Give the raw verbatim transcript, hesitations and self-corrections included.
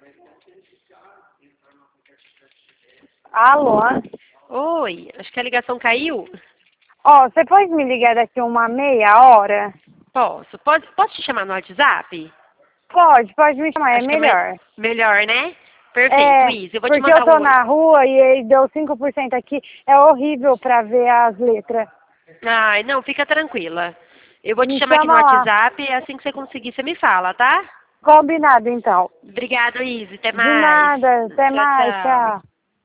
Alô? Oi, acho que a ligação caiu. Ó, você pode me ligar daqui uma meia hora? Posso. Pode, posso te chamar no WhatsApp? Pode, pode me chamar, é Acho que é melhor. mais- melhor, né? Perfeito, É, Isa. Eu vou te porque eu mandar tô um oi. na rua e aí deu cinco por cento aqui. É horrível pra ver as letras. Ai, não, fica tranquila. Eu vou te Me chamar aqui no chama lá. WhatsApp e assim que você conseguir, você me fala, tá? Combinado, então. Obrigada, Isa. Até De mais. nada, até Tchau, mais, tchau. tchau.